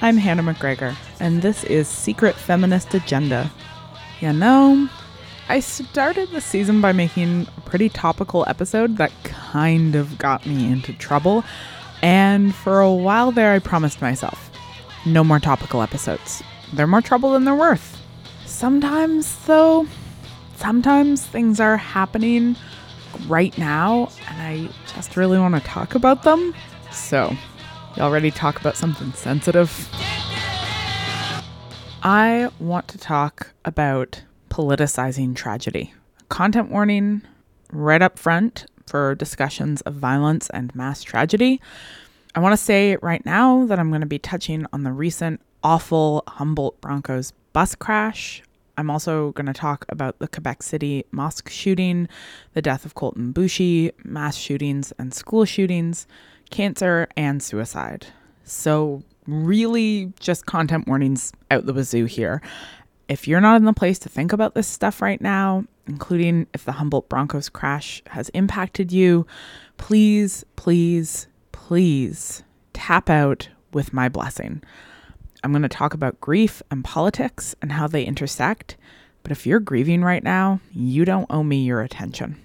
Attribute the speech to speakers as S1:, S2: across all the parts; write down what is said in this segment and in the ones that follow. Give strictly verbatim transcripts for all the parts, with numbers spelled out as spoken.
S1: I'm Hannah McGregor, and this is Secret Feminist Agenda. You know, I started the season by making a pretty topical episode that kind of got me into trouble, and for a while there I promised myself, no more topical episodes. They're more trouble than they're worth. Sometimes, though, sometimes things are happening right now, and I just really want to talk about them. So, y'all ready to talk about something sensitive? I want to talk about politicizing tragedy. Content warning right up front for discussions of violence and mass tragedy. I want to say right now that I'm going to be touching on the recent awful Humboldt Broncos bus crash. I'm also going to talk about the Quebec City mosque shooting, the death of Colton Boushie, mass shootings and school shootings, cancer, and suicide. So really just content warnings out the wazoo here. If you're not in the place to think about this stuff right now, including if the Humboldt Broncos crash has impacted you, please, please, please tap out with my blessing. I'm going to talk about grief and politics and how they intersect, but if you're grieving right now, you don't owe me your attention.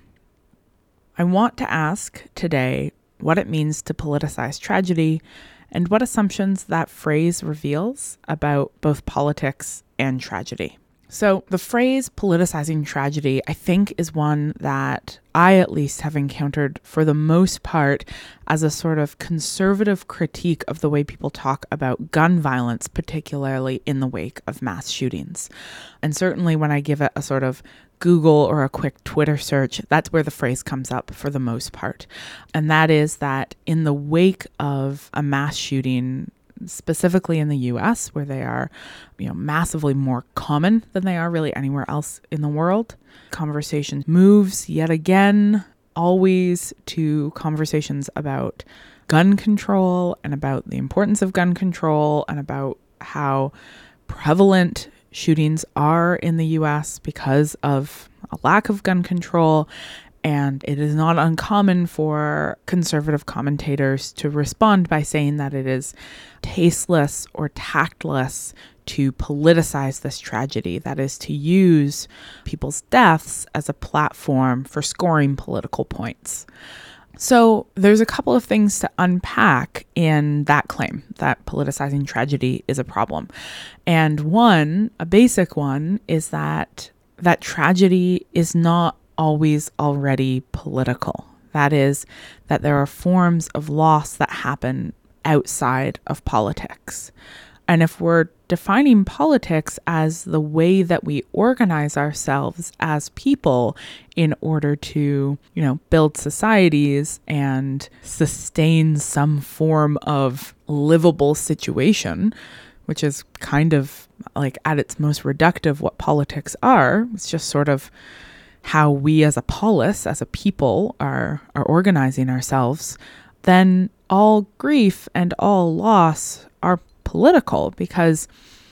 S1: I want to ask today what it means to politicize tragedy and what assumptions that phrase reveals about both politics and tragedy. So the phrase politicizing tragedy, I think, is one that I at least have encountered for the most part as a sort of conservative critique of the way people talk about gun violence, particularly in the wake of mass shootings. And certainly when I give it a sort of Google or a quick Twitter search, that's where the phrase comes up for the most part. And that is that in the wake of a mass shooting, specifically in the U S, where they are, you know, massively more common than they are really anywhere else in the world, conversation moves yet again always to conversations about gun control and about the importance of gun control and about how prevalent shootings are in the U S because of a lack of gun control. And it is not uncommon for conservative commentators to respond by saying that it is tasteless or tactless to politicize this tragedy. That is, to use people's deaths as a platform for scoring political points. So there's a couple of things to unpack in that claim that politicizing tragedy is a problem. And one, a basic one, is that that tragedy is not always already political. That is, that there are forms of loss that happen outside of politics. And if we're defining politics as the way that we organize ourselves as people in order to, you know, build societies and sustain some form of livable situation, which is kind of like at its most reductive what politics are, it's just sort of how we as a polis, as a people, are are organizing ourselves, then all grief and all loss are political because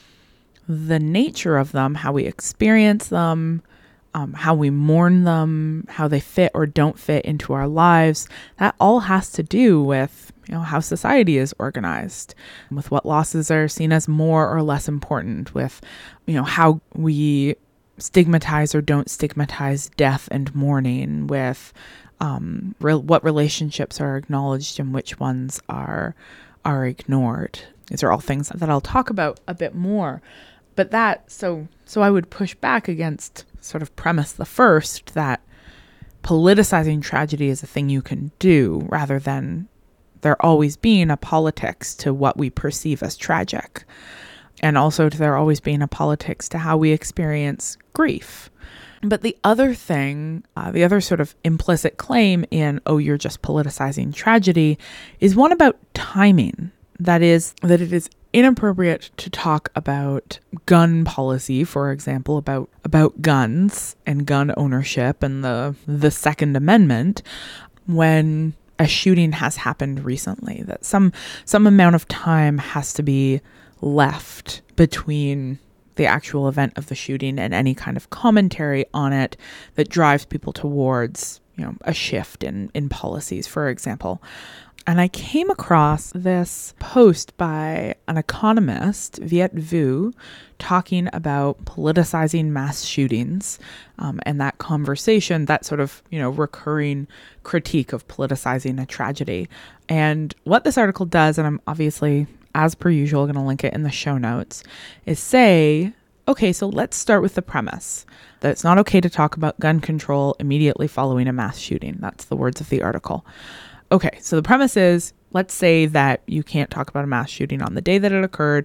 S1: the nature of them, how we experience them, um, how we mourn them, how they fit or don't fit into our lives, that all has to do with, you know, how society is organized, with what losses are seen as more or less important, with, you know, how we stigmatize or don't stigmatize death and mourning, with um, re- what relationships are acknowledged and which ones are are ignored. These are all things that I'll talk about a bit more. But that, so so I would push back against sort of premise the first, that politicizing tragedy is a thing you can do, rather than there always being a politics to what we perceive as tragic. And also to there always being a politics to how we experience grief. But the other thing, uh, the other sort of implicit claim in, oh, you're just politicizing tragedy, is one about timing. That is, that it is inappropriate to talk about gun policy, for example, about about guns and gun ownership and the the Second Amendment, when a shooting has happened recently. That some some amount of time has to be left between the actual event of the shooting and any kind of commentary on it that drives people towards, you know, a shift in, in policies, for example. And I came across this post by an economist, Viet Vu, talking about politicizing mass shootings um, and that conversation, that sort of, you know, recurring critique of politicizing a tragedy. And what this article does, and I'm obviously, as per usual, going to link it in the show notes, is say, okay, so let's start with the premise that it's not okay to talk about gun control immediately following a mass shooting. That's the words of the article. Okay, so the premise is, let's say that you can't talk about a mass shooting on the day that it occurred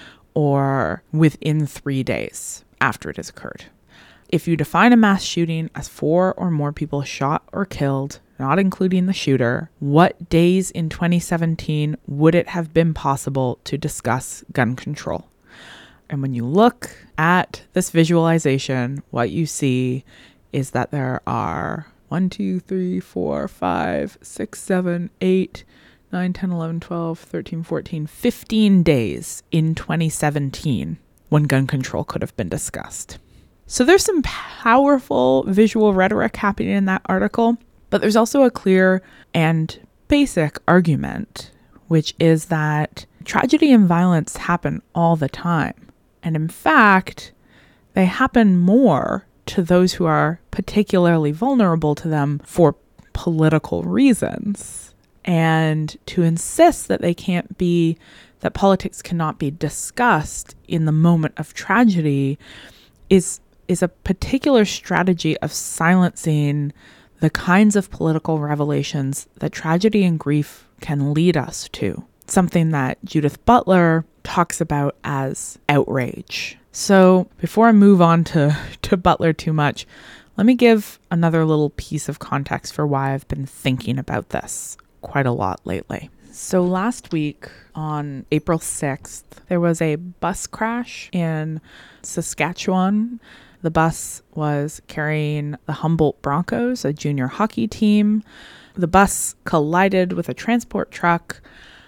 S1: or within three days after it has occurred. If you define a mass shooting as four or more people shot or killed, not including the shooter, what days in twenty seventeen would it have been possible to discuss gun control? And when you look at this visualization, what you see is that there are one, two, three, four, five, six, seven, eight, nine, ten, eleven, twelve, thirteen, fourteen, fifteen days in twenty seventeen when gun control could have been discussed. So there's some powerful visual rhetoric happening in that article, but there's also a clear and basic argument, which is that tragedy and violence happen all the time. And in fact, they happen more to those who are particularly vulnerable to them for political reasons. And to insist that they can't be, that politics cannot be discussed in the moment of tragedy is, is a particular strategy of silencing the kinds of political revelations that tragedy and grief can lead us to. Something that Judith Butler talks about as outrage. So before I move on to, to Butler too much, let me give another little piece of context for why I've been thinking about this quite a lot lately. So last week on April sixth, there was a bus crash in Saskatchewan. The bus was carrying the Humboldt Broncos, a junior hockey team. The bus collided with a transport truck.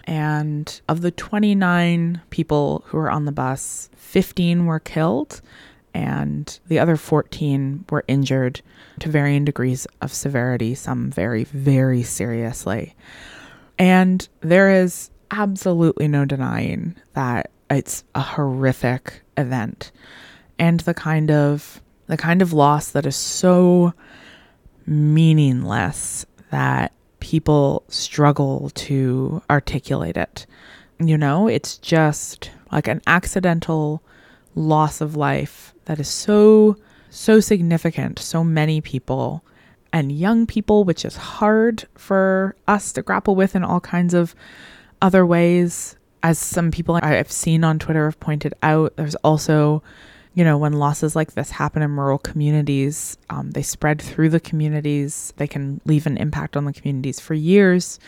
S1: And of the twenty-nine people who were on the bus, fifteen were killed and the other fourteen were injured to varying degrees of severity, some very, very seriously. And there is absolutely no denying that it's a horrific event and the kind of the kind of loss that is so meaningless that people struggle to articulate it. You know, it's just like an accidental loss of life that is so, so significant. So many people and young people, which is hard for us to grapple with in all kinds of other ways. As some people I've seen on Twitter have pointed out, there's also, you know, when losses like this happen in rural communities, um, they spread through the communities. They can leave an impact on the communities for years.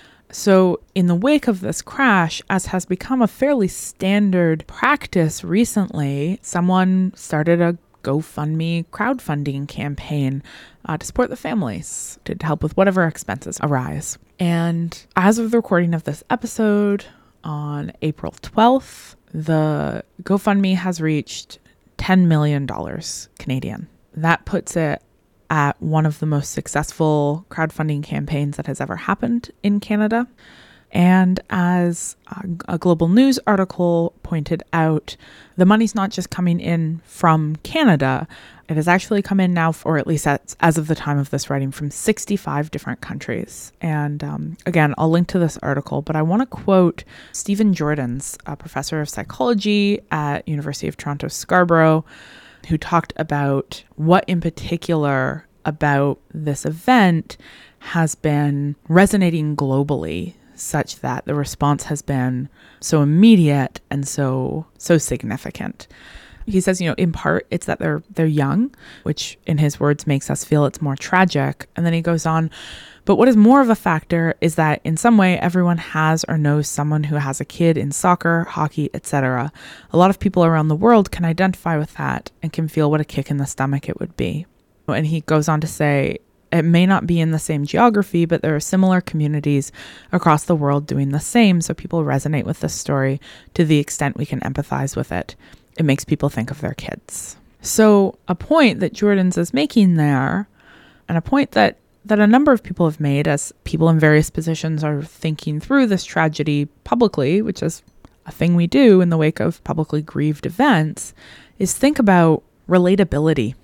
S1: So in the wake of this crash, as has become a fairly standard practice recently, someone started a GoFundMe crowdfunding campaign uh, to support the families, to help with whatever expenses arise. And as of the recording of this episode on April twelfth, the GoFundMe has reached ten million dollars Canadian. That puts it at one of the most successful crowdfunding campaigns that has ever happened in Canada. And as a Global News article pointed out, the money's not just coming in from Canada. It has actually come in now, or at least as, as of the time of this writing, from sixty-five different countries. And um, again, I'll link to this article, but I want to quote Stephen Jordan, a professor of psychology at University of Toronto Scarborough, who talked about what in particular about this event has been resonating globally, such that the response has been so immediate and so so significant. He says, you know, in part, it's that they're they're young, which in his words makes us feel it's more tragic. And then he goes on, but what is more of a factor is that in some way, everyone has or knows someone who has a kid in soccer, hockey, et cetera. A lot of people around the world can identify with that and can feel what a kick in the stomach it would be. And he goes on to say, it may not be in the same geography, but there are similar communities across the world doing the same. So people resonate with this story to the extent we can empathize with it. It makes people think of their kids. So a point that Jordan's is making there, and a point that that a number of people have made as people in various positions are thinking through this tragedy publicly, which is a thing we do in the wake of publicly grieved events, is think about relatability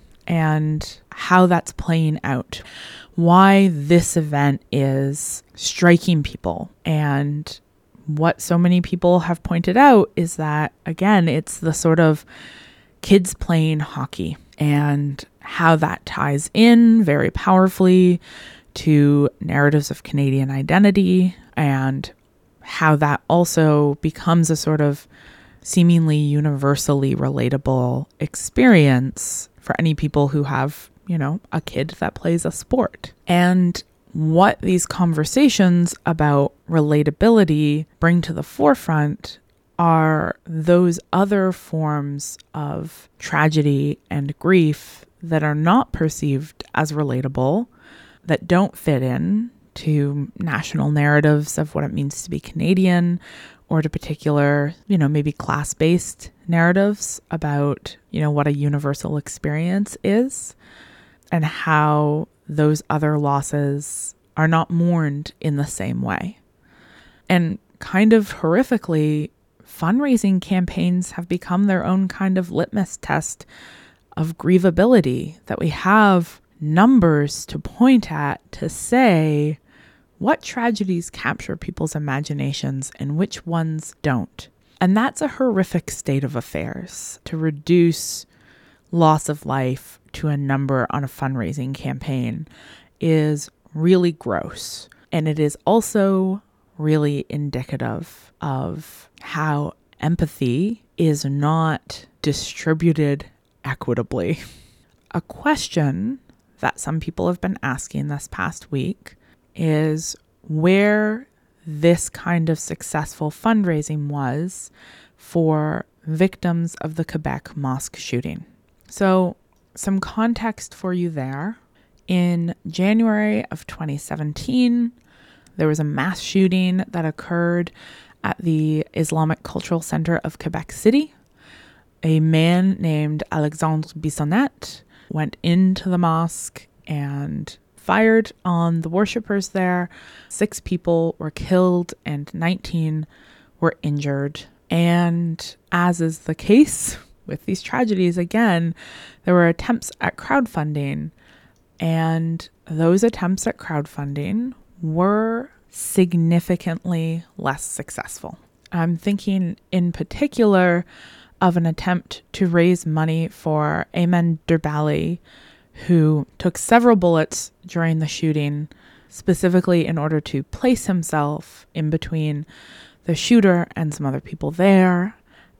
S1: and how that's playing out. Why this event is striking people. And what so many people have pointed out is that, again, it's the sort of kids playing hockey and how that ties in very powerfully to narratives of Canadian identity, and how that also becomes a sort of seemingly universally relatable experience for any people who have, you know, a kid that plays a sport. And what these conversations about relatability bring to the forefront are those other forms of tragedy and grief that are not perceived as relatable, that don't fit in to national narratives of what it means to be Canadian, or to particular, you know, maybe class-based narratives about, you know, what a universal experience is, and how those other losses are not mourned in the same way. And kind of horrifically, fundraising campaigns have become their own kind of litmus test of grievability, that we have numbers to point at to say what tragedies capture people's imaginations and which ones don't. And that's a horrific state of affairs, to reduce loss of life to a number on a fundraising campaign is really gross. And it is also really indicative of how empathy is not distributed equitably. A question that some people have been asking this past week is where this kind of successful fundraising was for victims of the Quebec mosque shooting. So, some context for you there. In January of twenty seventeen, there was a mass shooting that occurred at the Islamic Cultural Center of Quebec City. A man named Alexandre Bissonnette went into the mosque and fired on the worshippers there. Six people were killed and nineteen were injured. And as is the case with these tragedies, again, there were attempts at crowdfunding, and those attempts at crowdfunding were significantly less successful. I'm thinking in particular of an attempt to raise money for Ayman Derbali, who took several bullets during the shooting, specifically in order to place himself in between the shooter and some other people there,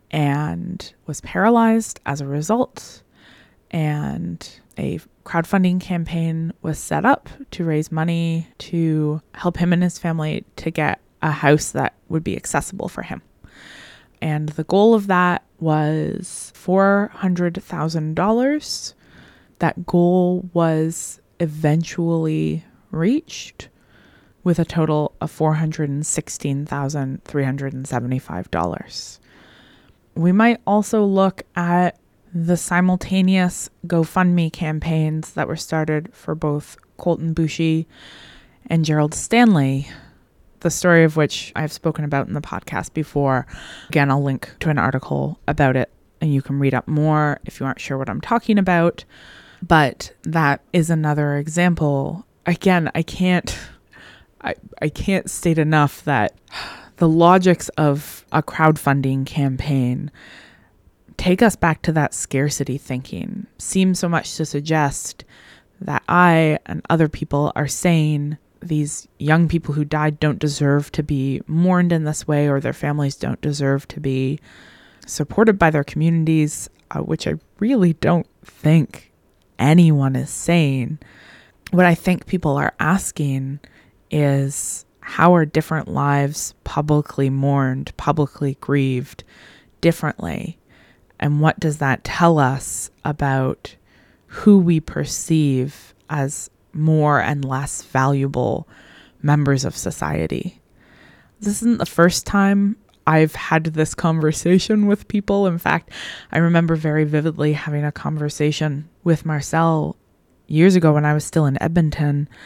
S1: and was paralyzed as a result. And a crowdfunding campaign was set up to raise money to help him and his family to get a house that would be accessible for him. And the goal of that was four hundred thousand dollars. That goal was eventually reached with a total of four hundred sixteen thousand three hundred seventy-five dollars. We might also look at the simultaneous GoFundMe campaigns that were started for both Colten Boushie and Gerald Stanley, the story of which I've spoken about in the podcast before. Again, I'll link to an article about it, and you can read up more if you aren't sure what I'm talking about. But that is another example. Again, I can't, I, I can't state enough that the logics of a crowdfunding campaign take us back to that scarcity thinking. Seem so much to suggest that I and other people are saying these young people who died don't deserve to be mourned in this way, or their families don't deserve to be supported by their communities, uh, which I really don't think anyone is saying. What I think people are asking is, how are different lives publicly mourned, publicly grieved differently? And what does that tell us about who we perceive as more and less valuable members of society? This isn't the first time I've had this conversation with people. In fact, I remember very vividly having a conversation with Marcel years ago when I was still in Edmonton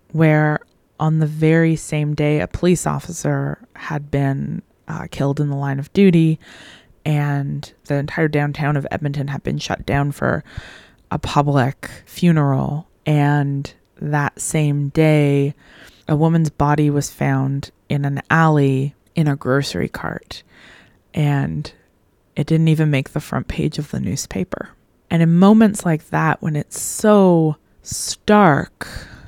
S1: where on the very same day a police officer had been uh, killed in the line of duty, and the entire downtown of Edmonton had been shut down for a public funeral. And that same day, a woman's body was found in an alley in a grocery cart. And it didn't even make the front page of the newspaper. And in moments like that, when it's so stark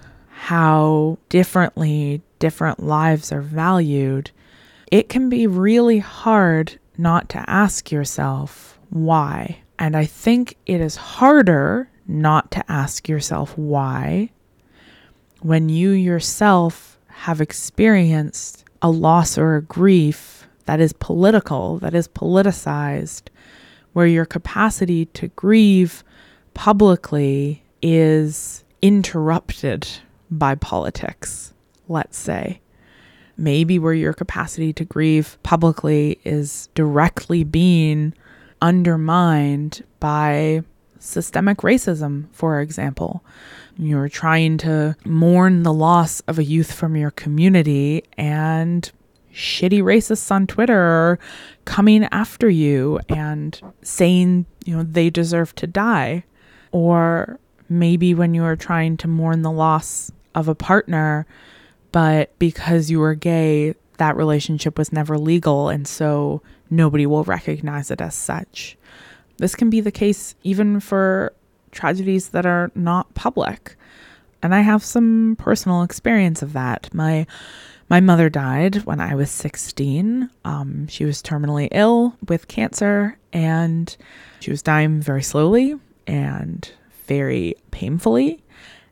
S1: how differently different lives are valued, it can be really hard not to ask yourself why. And I think it is harder not to ask yourself why when you yourself have experienced a loss or a grief that is political, that is politicized, where your capacity to grieve publicly is interrupted by politics, let's say. Maybe where your capacity to grieve publicly is directly being undermined by systemic racism, for example. You're trying to mourn the loss of a youth from your community, and shitty racists on Twitter are coming after you and saying, you know, they deserve to die. Or maybe when you are trying to mourn the loss of a partner, but because you were gay, that relationship was never legal, and so nobody will recognize it as such. This can be the case even for tragedies that are not public. And I have some personal experience of that. My my mother died when I was sixteen. Um, she was terminally ill with cancer, and she was dying very slowly and very painfully.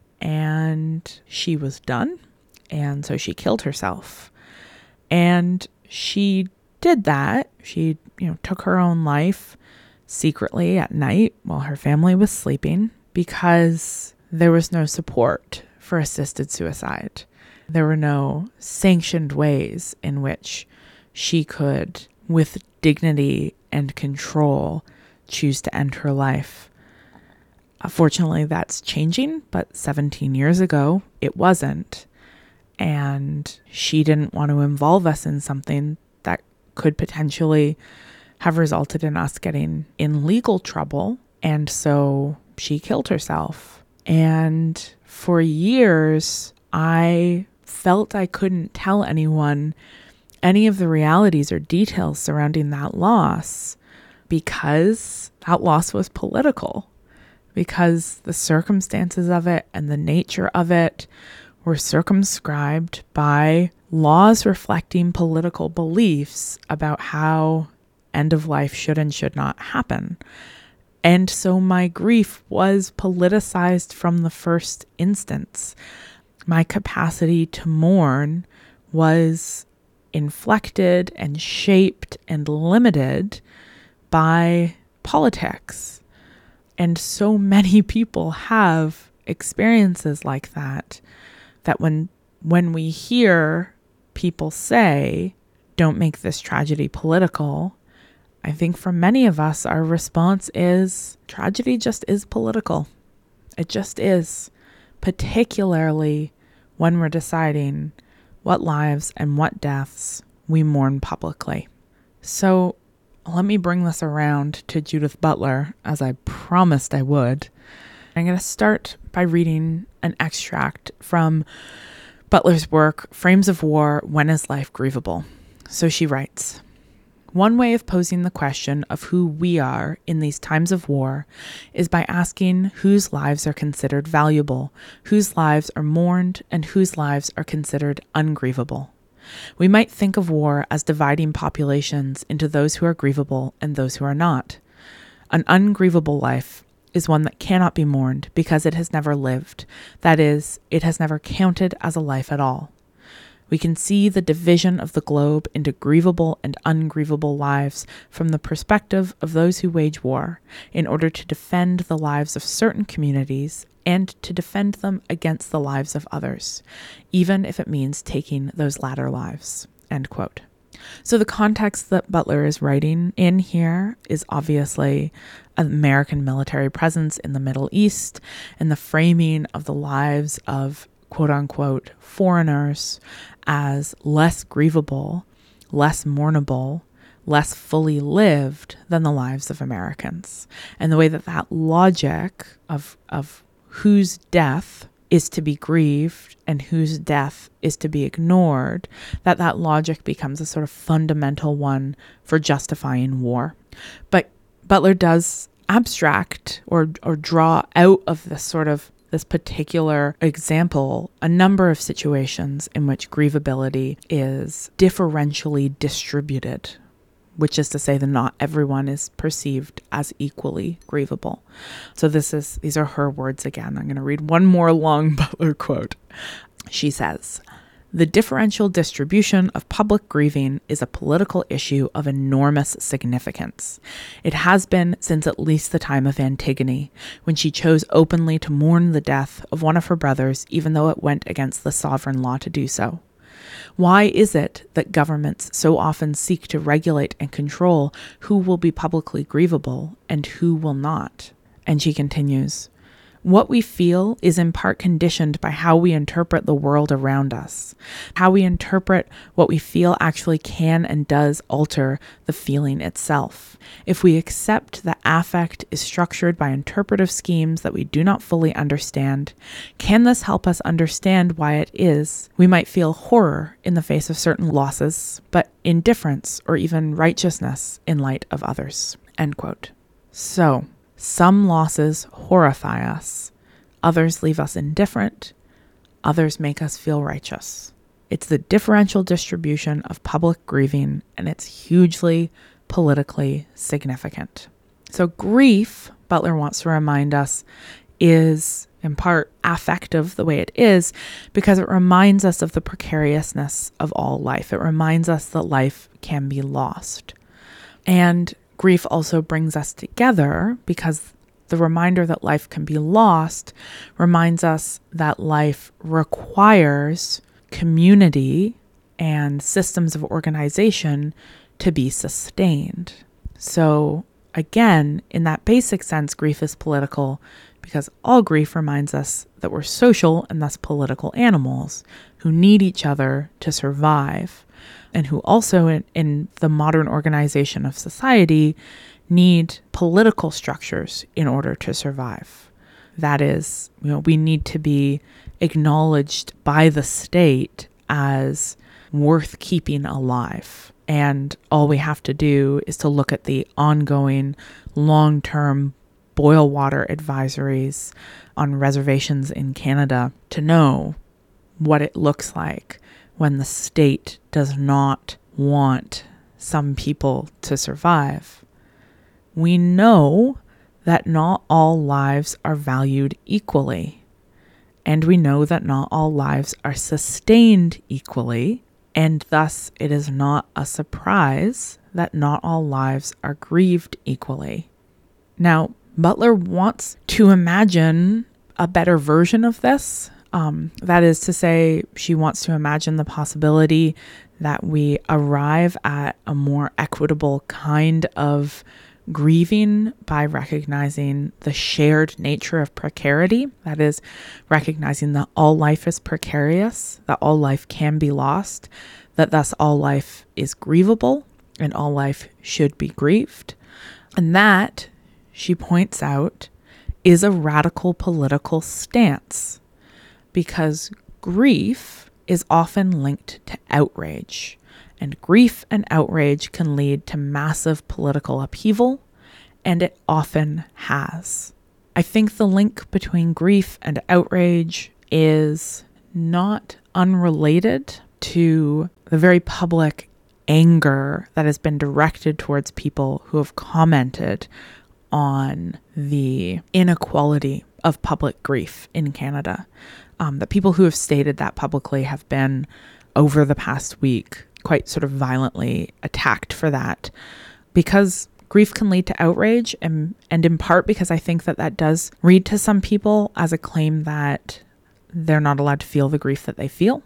S1: And she was done. And so she killed herself. And she did that. She, you know, took her own life secretly at night while her family was sleeping because there was no support for assisted suicide. There were no sanctioned ways in which she could, with dignity and control, choose to end her life. Fortunately, that's changing, but seventeen years ago, it wasn't. And she didn't want to involve us in something that could potentially have resulted in us getting in legal trouble. And so she killed herself. And for years, I felt I couldn't tell anyone any of the realities or details surrounding that loss because that loss was political, because the circumstances of it and the nature of it were circumscribed by laws reflecting political beliefs about how end of life should and should not happen. And so my grief was politicized from the first instance. My capacity to mourn was inflected and shaped and limited by politics. And so many people have experiences like that, that when when we hear people say, don't make this tragedy political, I think for many of us, our response is, tragedy just is political. It just is, particularly when we're deciding what lives and what deaths we mourn publicly. So let me bring this around to Judith Butler, as I promised I would. I'm going to start by reading an extract from Butler's work, Frames of War, When is Life Grievable? So she writes, one way of posing the question of who we are in these times of war is by asking whose lives are considered valuable, whose lives are mourned, and whose lives are considered ungrievable. We might think of war as dividing populations into those who are grievable and those who are not. An ungrievable life is one that cannot be mourned because it has never lived. That is, it has never counted as a life at all. We can see the division of the globe into grievable and ungrievable lives from the perspective of those who wage war in order to defend the lives of certain communities and to defend them against the lives of others, even if it means taking those latter lives. End quote. So the context that Butler is writing in here is obviously American military presence in the Middle East and the framing of the lives of quote unquote foreigners as less grievable, less mournable, less fully lived than the lives of Americans. And the way that that logic of, of whose death is to be grieved and whose death is to be ignored, that that logic becomes a sort of fundamental one for justifying war. But Butler does abstract or or draw out of this sort of this particular example a number of situations in which grievability is differentially distributed, which is to say that not everyone is perceived as equally grievable. So this is these are her words again. I'm going to read one more long Butler quote. She says, "The differential distribution of public grieving is a political issue of enormous significance. It has been since at least the time of Antigone, when she chose openly to mourn the death of one of her brothers, even though it went against the sovereign law to do so. Why is it that governments so often seek to regulate and control who will be publicly grievable and who will not?" And she continues, "What we feel is in part conditioned by how we interpret the world around us. How we interpret what we feel actually can and does alter the feeling itself. If we accept that affect is structured by interpretive schemes that we do not fully understand, can this help us understand why it is we might feel horror in the face of certain losses, but indifference or even righteousness in light of others?" End quote. So, some losses horrify us, others leave us indifferent, others make us feel righteous. It's the differential distribution of public grieving, and it's hugely politically significant. So grief, Butler wants to remind us, is in part affective the way it is because it reminds us of the precariousness of all life. It reminds us that life can be lost. And grief also brings us together because the reminder that life can be lost reminds us that life requires community and systems of organization to be sustained. So again, in that basic sense, grief is political because all grief reminds us that we're social and thus political animals who need each other to survive, and who also in, in the modern organization of society need political structures in order to survive. That is, you know, we need to be acknowledged by the state as worth keeping alive. And all we have to do is to look at the ongoing long-term boil water advisories on reservations in Canada to know what it looks like when the state does not want some people to survive. We know that not all lives are valued equally, and we know that not all lives are sustained equally, and thus it is not a surprise that not all lives are grieved equally. Now, Butler wants to imagine a better version of this. Um, that is to say, she wants to imagine the possibility that we arrive at a more equitable kind of grieving by recognizing the shared nature of precarity. That is, recognizing that all life is precarious, that all life can be lost, that thus all life is grievable, and all life should be grieved. And that, she points out, is a radical political stance, because grief is often linked to outrage, and grief and outrage can lead to massive political upheaval, and it often has. I think the link between grief and outrage is not unrelated to the very public anger that has been directed towards people who have commented on the inequality of public grief in Canada. Um, the people who have stated that publicly have been, over the past week, quite sort of violently attacked for that, because grief can lead to outrage, and, and in part because I think that that does read to some people as a claim that they're not allowed to feel the grief that they feel.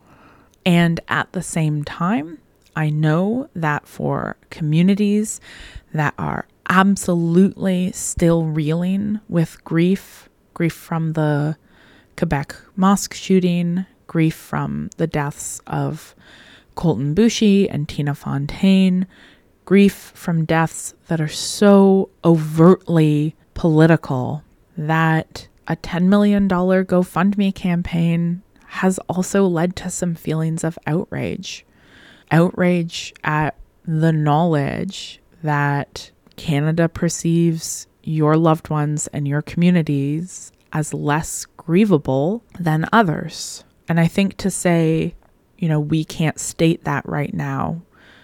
S1: And at the same time, I know that for communities that are absolutely still reeling with grief, grief from the Quebec mosque shooting, grief from the deaths of Colton Boushie and Tina Fontaine, grief from deaths that are so overtly political that a ten million dollars GoFundMe campaign has also led to some feelings of outrage. Outrage at the knowledge that Canada perceives your loved ones and your communities as less grievable than others. And I think to say, you know, we can't state that right now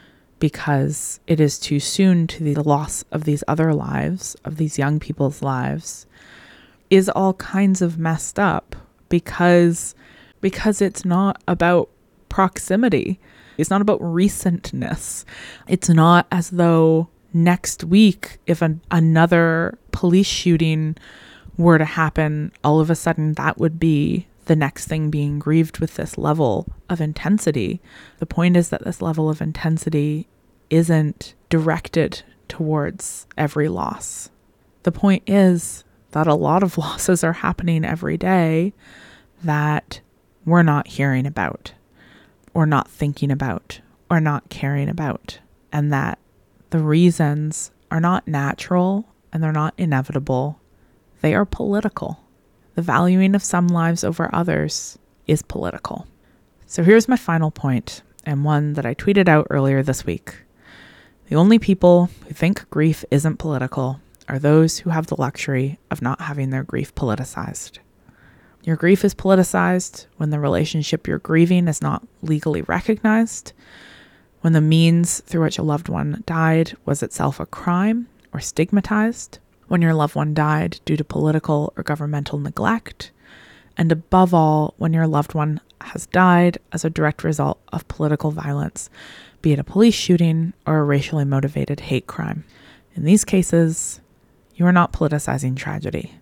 S1: because it is too soon to the loss of these other lives, of these young people's lives, is all kinds of messed up because, because it's not about proximity. It's not about recentness. It's not as though next week, if an, another police shooting were to happen, all of a sudden that would be the next thing being grieved with this level of intensity. The point is that this level of intensity isn't directed towards every loss. The point is that a lot of losses are happening every day that we're not hearing about, or not thinking about, or not caring about, and that the reasons are not natural and they're not inevitable. They are political. The valuing of some lives over others is political. So here's my final point, and one that I tweeted out earlier this week. The only people who think grief isn't political are those who have the luxury of not having their grief politicized. Your grief is politicized when the relationship you're grieving is not legally recognized, when the means through which a loved one died was itself a crime or stigmatized, when your loved one died due to political or governmental neglect, and above all, when your loved one has died as a direct result of political violence, be it a police shooting or a racially motivated hate crime. In these cases, you are not politicizing tragedy.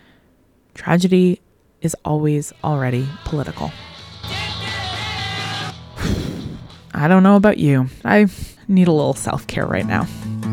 S1: Tragedy is always already political. I don't know about you. I need a little self-care right now.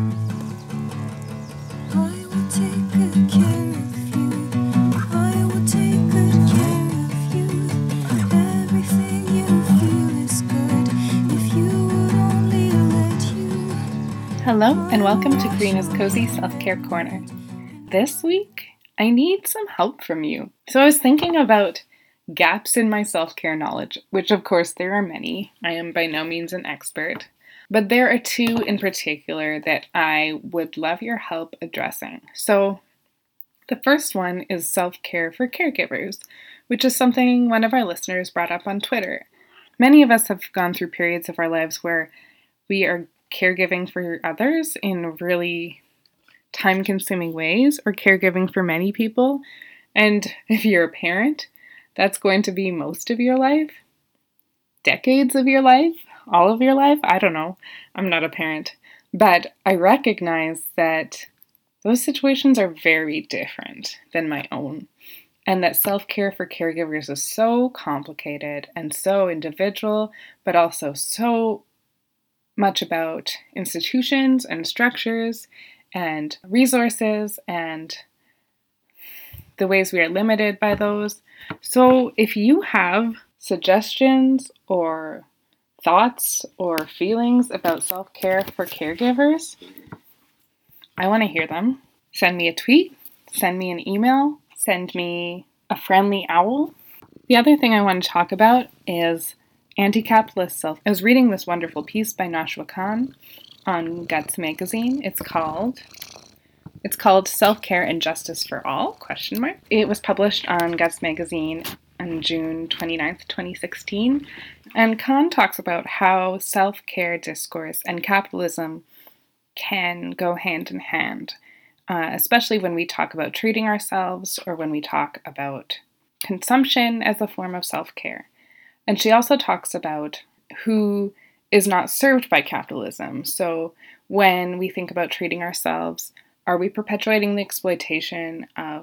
S2: Hello and welcome to Karina's Cozy Self-Care Corner. This week, I need some help from you. So I was thinking about gaps in my self-care knowledge, which of course there are many. I am by no means an expert, but there are two in particular that I would love your help addressing. So the first one is self-care for caregivers, which is something one of our listeners brought up on Twitter. Many of us have gone through periods of our lives where we are caregiving for others in really time-consuming ways, or caregiving for many people. And if you're a parent, that's going to be most of your life, decades of your life, all of your life. I don't know. I'm not a parent. But I recognize that those situations are very different than my own. And that self-care for caregivers is so complicated and so individual, but also so much about institutions and structures and resources and the ways we are limited by those. So if you have suggestions or thoughts or feelings about self-care for caregivers, I want to hear them. Send me a tweet, send me an email, send me a friendly owl. The other thing I want to talk about is anti-capitalist self. I was reading this wonderful piece by Nashua Khan on Guts magazine. It's called It's called Self-Care and Justice for All, question mark. It was published on Guts magazine on June twenty-ninth, twenty sixteen. And Khan talks about how self-care discourse and capitalism can go hand in hand, uh, especially when we talk about treating ourselves or when we talk about consumption as a form of self-care. And she also talks about who is not served by capitalism. So when we think about treating ourselves, are we perpetuating the exploitation of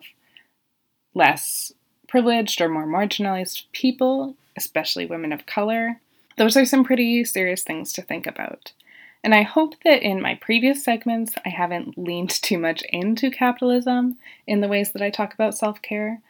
S2: less privileged or more marginalized people, especially women of color? Those are some pretty serious things to think about. And I hope that in my previous segments, I haven't leaned too much into capitalism in the ways that I talk about self-care.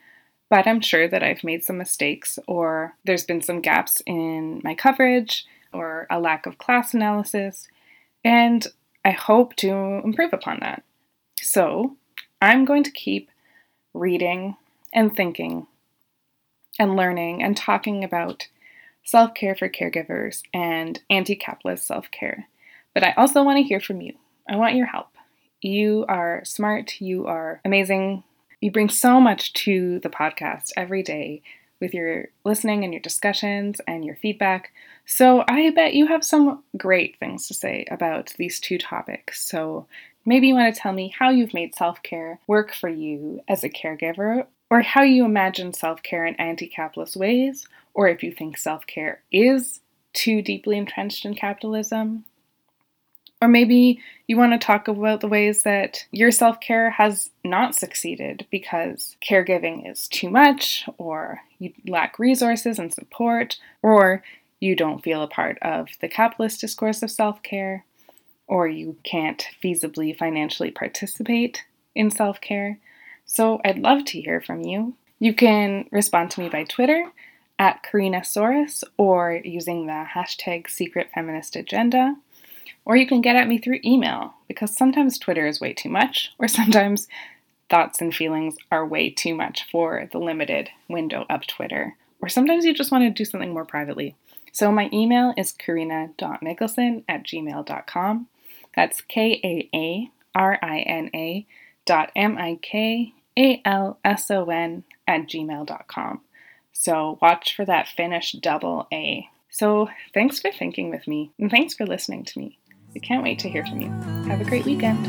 S2: but I'm sure that I've made some mistakes, or there's been some gaps in my coverage or a lack of class analysis, and I hope to improve upon that. So I'm going to keep reading and thinking and learning and talking about self-care for caregivers and anti-capitalist self-care. But I also want to hear from you. I want your help. You are smart. You are amazing. You bring so much to the podcast every day with your listening and your discussions and your feedback. So I bet you have some great things to say about these two topics. So maybe you want to tell me how you've made self-care work for you as a caregiver, or how you imagine self-care in anti-capitalist ways, or if you think self-care is too deeply entrenched in capitalism. Or maybe you want to talk about the ways that your self-care has not succeeded because caregiving is too much, or you lack resources and support, or you don't feel a part of the capitalist discourse of self-care, or you can't feasibly financially participate in self-care. So I'd love to hear from you. You can respond to me by Twitter at Karinasaurus, or using the hashtag Secret Feminist Agenda. Or you can get at me through email, because sometimes Twitter is way too much, or sometimes thoughts and feelings are way too much for the limited window of Twitter. Or sometimes you just want to do something more privately. So my email is karina dot nicholson at gmail dot com. That's K A A R I N A dot M I K A L S O N at gmail dot com. So watch for that Finnish double A. So thanks for thinking with me, and thanks for listening to me. I can't wait to hear from you. Have a great weekend.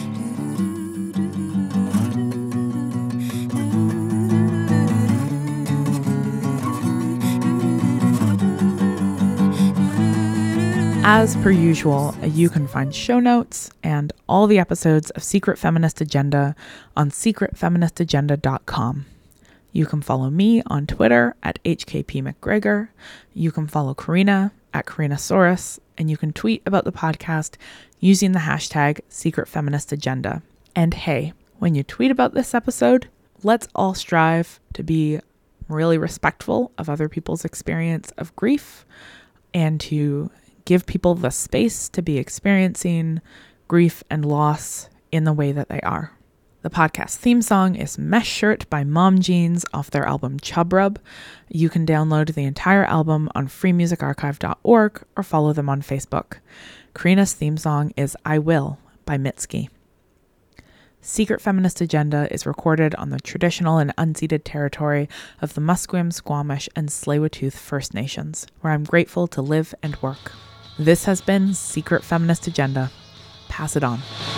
S1: As per usual, you can find show notes and all the episodes of Secret Feminist Agenda on secret feminist agenda dot com. You can follow me on Twitter at H K P McGregor. You can follow Karina at Karinasaurus, and you can tweet about the podcast using the hashtag Secret Feminist Agenda. And hey, when you tweet about this episode, let's all strive to be really respectful of other people's experience of grief and to give people the space to be experiencing grief and loss in the way that they are. The podcast theme song is Mesh Shirt by Mom Jeans off their album Chub Rub. You can download the entire album on free music archive dot org or follow them on Facebook. Karina's theme song is I Will by Mitski. Secret Feminist Agenda is recorded on the traditional and unceded territory of the Musqueam, Squamish, and Tsleil-Waututh First Nations, where I'm grateful to live and work. This has been Secret Feminist Agenda. Pass it on.